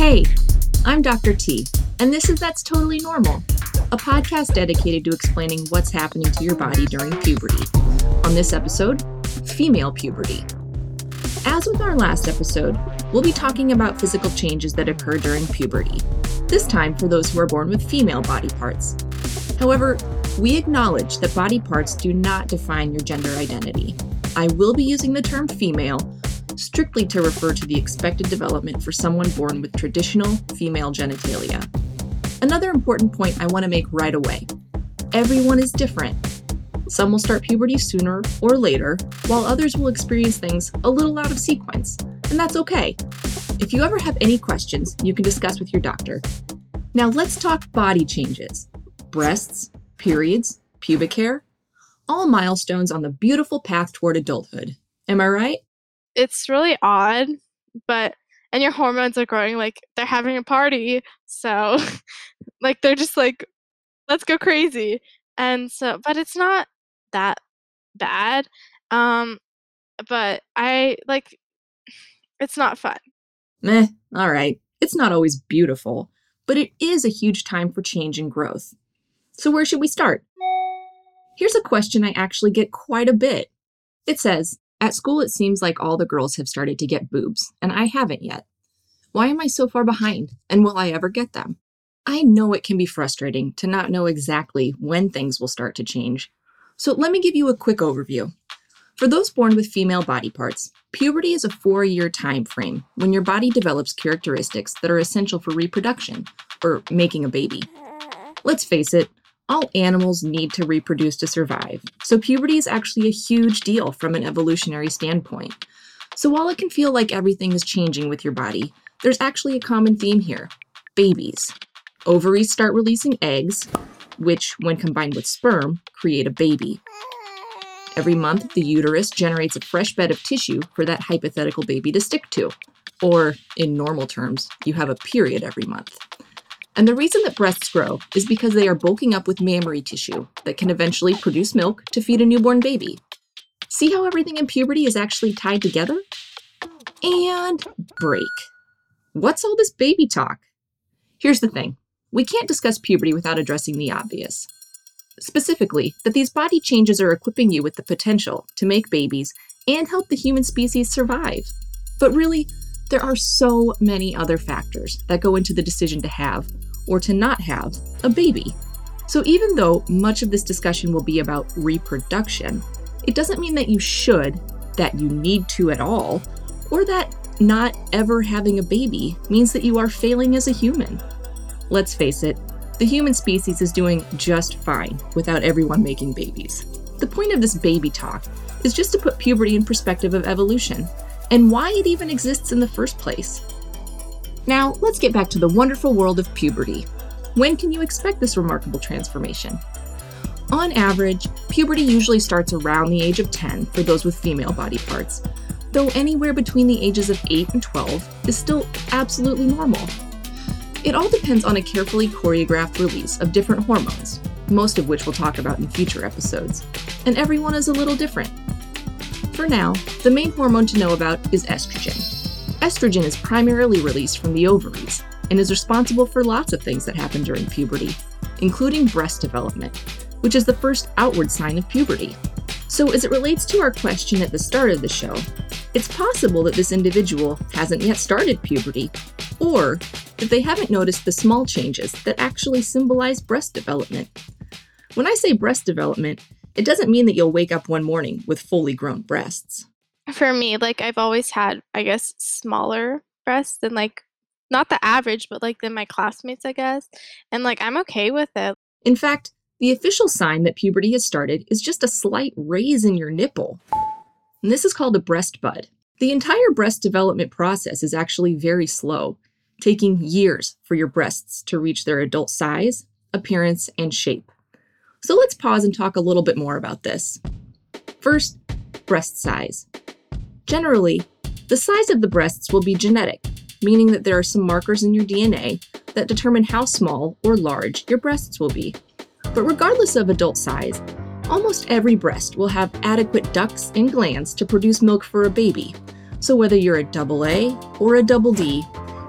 Hey, I'm Dr. T, and this is That's Totally Normal, a podcast dedicated to explaining what's happening to your body during puberty. On this episode, female puberty. As with our last episode, we'll be talking about physical changes that occur during puberty, this time for those who are born with female body parts. However, we acknowledge that body parts do not define your gender identity. I will be using the term female strictly to refer to the expected development for someone born with traditional female genitalia. Another important point I want to make right away. Everyone is different. Some will start puberty sooner or later, while others will experience things a little out of sequence, and that's okay. If you ever have any questions, you can discuss with your doctor. Now let's talk body changes. Breasts, periods, pubic hair, all milestones on the beautiful path toward adulthood. Am I right? It's really odd, and your hormones are growing, like, they're having a party, so, like, they're just like, "Let's go crazy," and so but it's not that bad, but it's not fun. Meh, alright. It's not always beautiful, but it is a huge time for change and growth. So where should we start? Here's a question I actually get quite a bit. It says, at school, it seems like all the girls have started to get boobs, and I haven't yet. Why am I so far behind, and will I ever get them? I know it can be frustrating to not know exactly when things will start to change. So let me give you a quick overview. For those born with female body parts, puberty is a 4-year time frame when your body develops characteristics that are essential for reproduction, or making a baby. Let's face it, all animals need to reproduce to survive, so puberty is actually a huge deal from an evolutionary standpoint. So while it can feel like everything is changing with your body, there's actually a common theme here: babies. Ovaries start releasing eggs, which, when combined with sperm, create a baby. Every month, the uterus generates a fresh bed of tissue for that hypothetical baby to stick to. Or, in normal terms, you have a period every month. And the reason that breasts grow is because they are bulking up with mammary tissue that can eventually produce milk to feed a newborn baby. See how everything in puberty is actually tied together? And break. What's all this baby talk? Here's the thing. We can't discuss puberty without addressing the obvious. Specifically, that these body changes are equipping you with the potential to make babies and help the human species survive. But really, there are so many other factors that go into the decision to have, or to not have, a baby. So even though much of this discussion will be about reproduction, it doesn't mean that you should, that you need to at all, or that not ever having a baby means that you are failing as a human. Let's face it, the human species is doing just fine without everyone making babies. The point of this baby talk is just to put puberty in perspective of evolution, and why it even exists in the first place. Now, let's get back to the wonderful world of puberty. When can you expect this remarkable transformation? On average, puberty usually starts around the age of 10 for those with female body parts, though anywhere between the ages of 8 and 12 is still absolutely normal. It all depends on a carefully choreographed release of different hormones, most of which we'll talk about in future episodes, and everyone is a little different. For now, the main hormone to know about is estrogen. Estrogen is primarily released from the ovaries and is responsible for lots of things that happen during puberty, including breast development, which is the first outward sign of puberty. So as it relates to our question at the start of the show, it's possible that this individual hasn't yet started puberty, or that they haven't noticed the small changes that actually symbolize breast development. When I say breast development, it doesn't mean that you'll wake up one morning with fully grown breasts. For me, I've always had, I guess, smaller breasts than, not the average, but, than my classmates, I guess, and, I'm okay with it. In fact, the official sign that puberty has started is just a slight raise in your nipple. And this is called a breast bud. The entire breast development process is actually very slow, taking years for your breasts to reach their adult size, appearance, and shape. So let's pause and talk a little bit more about this. First, breast size. Generally, the size of the breasts will be genetic, meaning that there are some markers in your DNA that determine how small or large your breasts will be. But regardless of adult size, almost every breast will have adequate ducts and glands to produce milk for a baby. So whether you're a AA or a double D,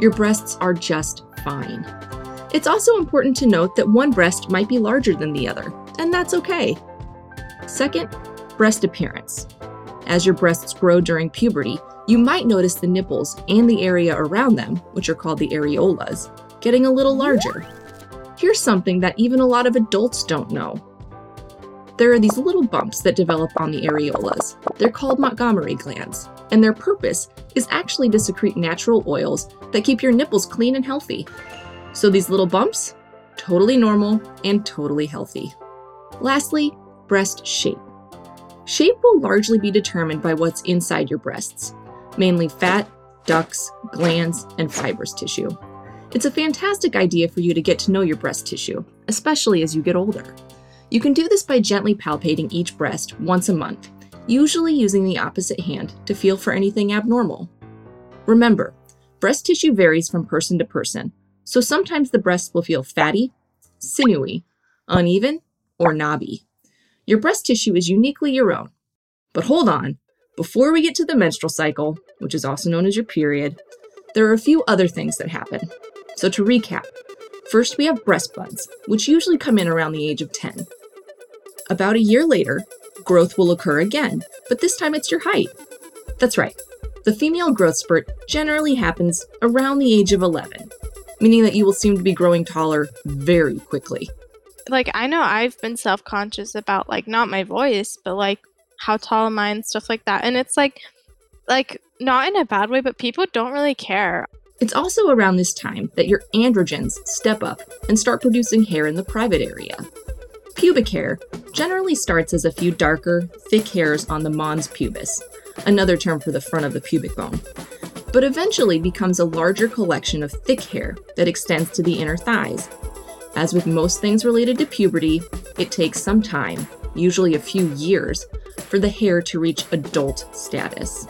your breasts are just fine. It's also important to note that one breast might be larger than the other, and that's okay. Second, breast appearance. As your breasts grow during puberty, you might notice the nipples and the area around them, which are called the areolas, getting a little larger. Here's something that even a lot of adults don't know. There are these little bumps that develop on the areolas. They're called Montgomery glands, and their purpose is actually to secrete natural oils that keep your nipples clean and healthy. So these little bumps, totally normal and totally healthy. Lastly, breast shape. Shape will largely be determined by what's inside your breasts, mainly fat, ducts, glands, and fibrous tissue. It's a fantastic idea for you to get to know your breast tissue, especially as you get older. You can do this by gently palpating each breast once a month, usually using the opposite hand to feel for anything abnormal. Remember, breast tissue varies from person to person, so sometimes the breasts will feel fatty, sinewy, uneven, or knobby. Your breast tissue is uniquely your own. But hold on, before we get to the menstrual cycle, which is also known as your period, there are a few other things that happen. So to recap, first we have breast buds, which usually come in around the age of 10. About a year later, growth will occur again, but this time it's your height. That's right, the female growth spurt generally happens around the age of 11, meaning that you will seem to be growing taller very quickly. Like, I know I've been self-conscious about, like, not my voice, but, like, how tall am I and stuff like that. And it's, like, not in a bad way, but people don't really care. It's also around this time that your androgens step up and start producing hair in the private area. Pubic hair generally starts as a few darker, thick hairs on the mons pubis, another term for the front of the pubic bone, but eventually becomes a larger collection of thick hair that extends to the inner thighs. As with most things related to puberty, it takes some time, usually a few years, for the hair to reach adult status.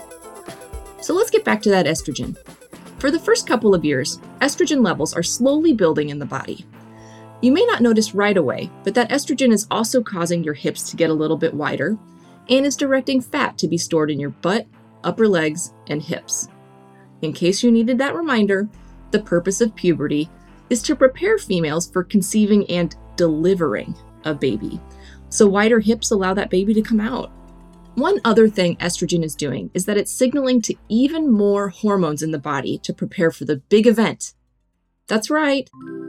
So let's get back to that estrogen. For the first couple of years, estrogen levels are slowly building in the body. You may not notice right away, but that estrogen is also causing your hips to get a little bit wider and is directing fat to be stored in your butt, upper legs, and hips. In case you needed that reminder, the purpose of puberty is to prepare females for conceiving and delivering a baby. So wider hips allow that baby to come out. One other thing estrogen is doing is that it's signaling to even more hormones in the body to prepare for the big event. That's right,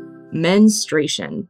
menstruation.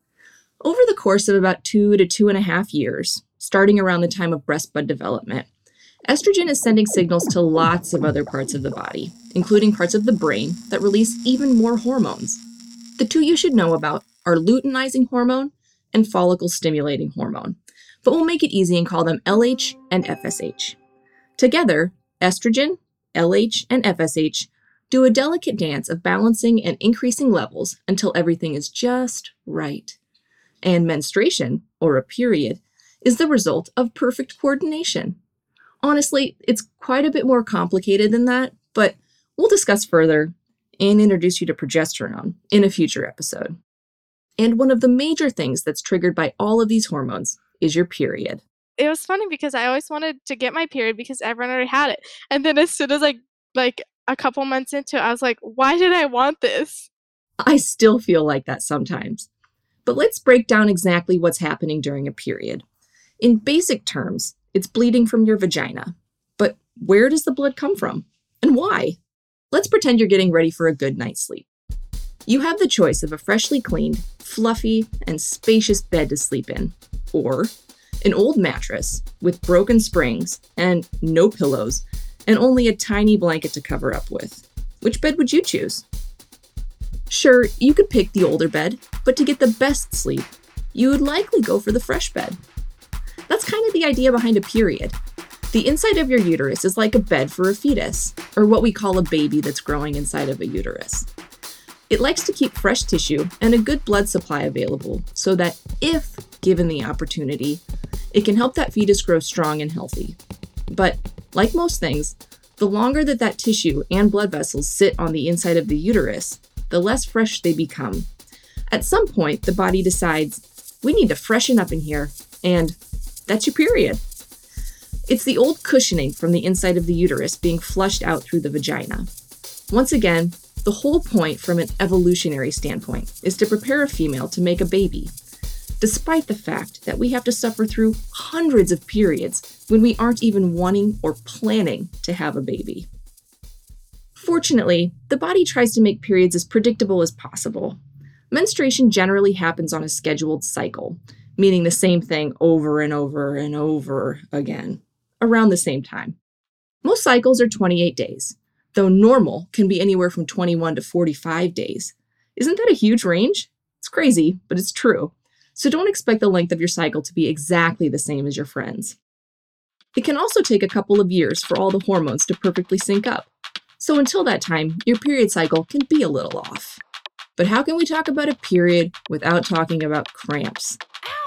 Over the course of about 2 to 2.5 years, starting around the time of breast bud development, estrogen is sending signals to lots of other parts of the body, including parts of the brain that release even more hormones. The two you should know about are luteinizing hormone and follicle-stimulating hormone, but we'll make it easy and call them LH and FSH. Together, estrogen, LH, and FSH do a delicate dance of balancing and increasing levels until everything is just right. And menstruation, or a period, is the result of perfect coordination. Honestly, it's quite a bit more complicated than that, but we'll discuss further and introduce you to progesterone in a future episode. And one of the major things that's triggered by all of these hormones is your period. It was funny because I always wanted to get my period because everyone already had it. And then as soon as like a couple months into it, I was like, why did I want this? I still feel like that sometimes. But let's break down exactly what's happening during a period. In basic terms, it's bleeding from your vagina. But where does the blood come from? And why? Let's pretend you're getting ready for a good night's sleep. You have the choice of a freshly cleaned, fluffy, and spacious bed to sleep in, or an old mattress with broken springs and no pillows and only a tiny blanket to cover up with. Which bed would you choose? Sure, you could pick the older bed, but to get the best sleep, you would likely go for the fresh bed. That's kind of the idea behind a period. The inside of your uterus is like a bed for a fetus, or what we call a baby that's growing inside of a uterus. It likes to keep fresh tissue and a good blood supply available so that if given the opportunity, it can help that fetus grow strong and healthy. But like most things, the longer that tissue and blood vessels sit on the inside of the uterus, the less fresh they become. At some point, the body decides, we need to freshen up in here, and that's your period. It's the old cushioning from the inside of the uterus being flushed out through the vagina. Once again, The whole point from an evolutionary standpoint is to prepare a female to make a baby, despite the fact that we have to suffer through hundreds of periods when we aren't even wanting or planning to have a baby. Fortunately, the body tries to make periods as predictable as possible. Menstruation generally happens on a scheduled cycle, meaning the same thing over and over and over again, around the same time. Most cycles are 28 days, though normal can be anywhere from 21 to 45 days. Isn't that a huge range? It's crazy, but it's true. So don't expect the length of your cycle to be exactly the same as your friends. It can also take a couple of years for all the hormones to perfectly sync up. So until that time, your period cycle can be a little off. But how can we talk about a period without talking about cramps?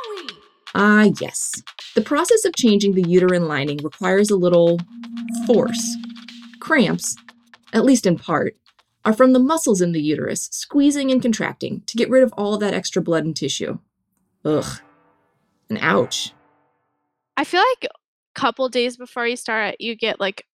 Yes. The process of changing the uterine lining requires a little force. Cramps, at least in part, are from the muscles in the uterus squeezing and contracting to get rid of all of that extra blood and tissue. Ugh. And ouch. I feel like a couple days before you start, you get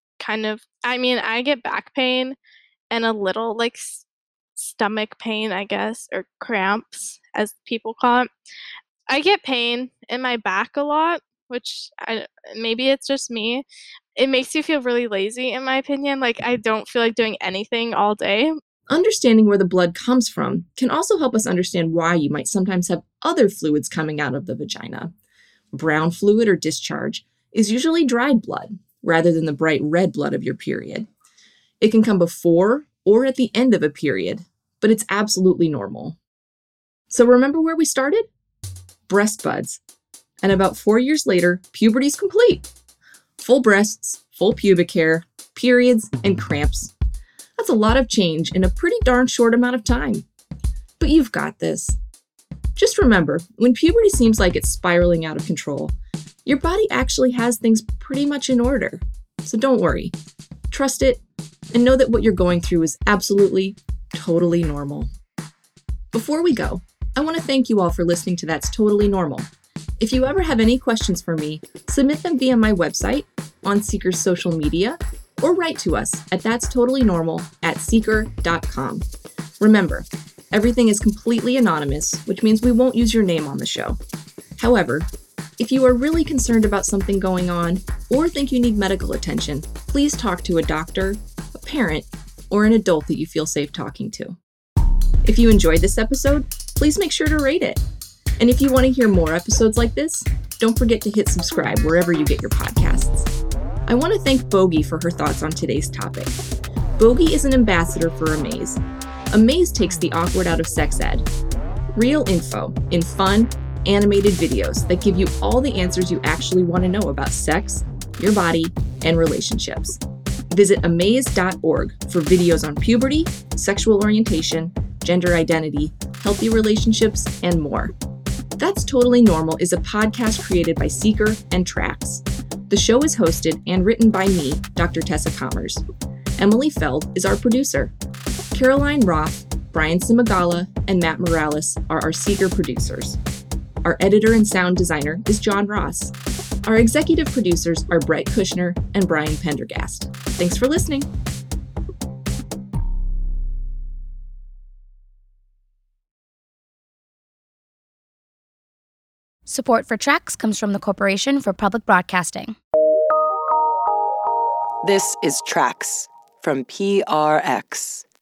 I get back pain and a little stomach pain, I guess, or cramps, as people call it. I get pain in my back a lot, which maybe it's just me. It makes you feel really lazy, in my opinion. I don't feel like doing anything all day. Understanding where the blood comes from can also help us understand why you might sometimes have other fluids coming out of the vagina. Brown fluid or discharge is usually dried blood, rather than the bright red blood of your period. It can come before or at the end of a period, but it's absolutely normal. So remember where we started? Breast buds. And about 4 years later, puberty's complete. Full breasts, full pubic hair, periods, and cramps. That's a lot of change in a pretty darn short amount of time. But you've got this. Just remember, when puberty seems like it's spiraling out of control, your body actually has things pretty much in order. So don't worry. Trust it, and know that what you're going through is absolutely, totally normal. Before we go, I want to thank you all for listening to That's Totally Normal. If you ever have any questions for me, submit them via my website, on Seeker's social media, or write to us at that'stotallynormal@seeker.com. Remember, everything is completely anonymous, which means we won't use your name on the show. However, if you are really concerned about something going on or think you need medical attention, please talk to a doctor, a parent, or an adult that you feel safe talking to. If you enjoyed this episode, please make sure to rate it. And if you want to hear more episodes like this, don't forget to hit subscribe wherever you get your podcasts. I want to thank Bogey for her thoughts on today's topic. Bogey is an ambassador for Amaze. Amaze takes the awkward out of sex ed. Real info in fun, animated videos that give you all the answers you actually want to know about sex, your body, and relationships. Visit amaze.org for videos on puberty, sexual orientation, gender identity, healthy relationships, and more. That's Totally Normal is a podcast created by Seeker and Trax. The show is hosted and written by me, Dr. Tessa Commerce. Emily Feld is our producer. Caroline Roth, Brian Simagala, and Matt Morales are our Seeker producers. Our editor and sound designer is John Ross. Our executive producers are Brett Kushner and Brian Pendergast. Thanks for listening. Support for Trax comes from the Corporation for Public Broadcasting. This is Trax from PRX.